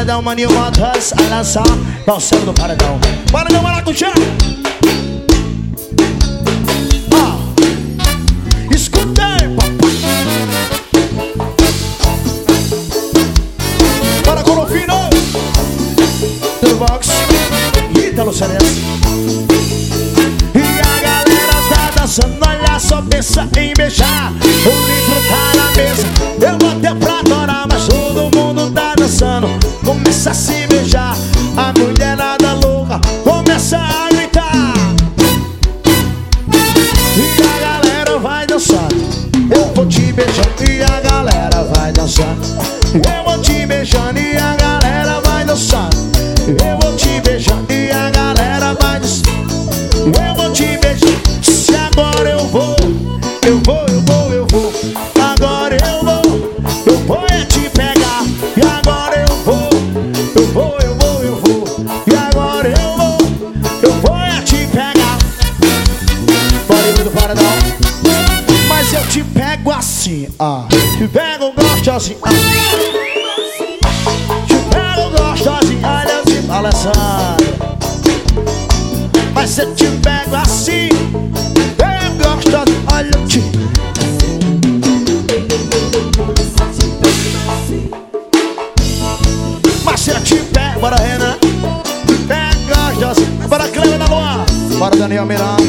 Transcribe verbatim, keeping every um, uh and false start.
paredão, maninho, motos, olha só, dançando no paredão. Paredão, maracujá. Ó, escutei, papai. Para Corofino, do box, Ítalo Ceres. E a galera tá dançando, olha só, pensa em beijar. O litro tá na mesa, eu vou até pra adorar, mas todo mundo tá dançando. Começa a se beijar, a mulherada louca começa a gritar. E a galera vai dançando, eu vou te beijando. E a galera vai dançando, eu vou te beijando. E a galera vai dançando, eu vou te beijando. E a galera vai dançando, eu vou te beijando. Se agora eu vou, eu vou, eu vou, eu vou. Agora eu vou, eu vou é te pegar. E agora eu vou, eu vou, eu vou, eu vou. E agora eu vou, eu vou é te pegar. Barulho do paredão. Mas eu te pego assim, ah. Te pego gostosinho, ah. Te pego gostosinho, olha assim, Alessandro. Mas eu te pego assim, eu gostosinho, olha eu te. Mas eu te pego, bora Renan. Te pego gostosinho, bora Cleber da Lua, bora Daniel Miranda.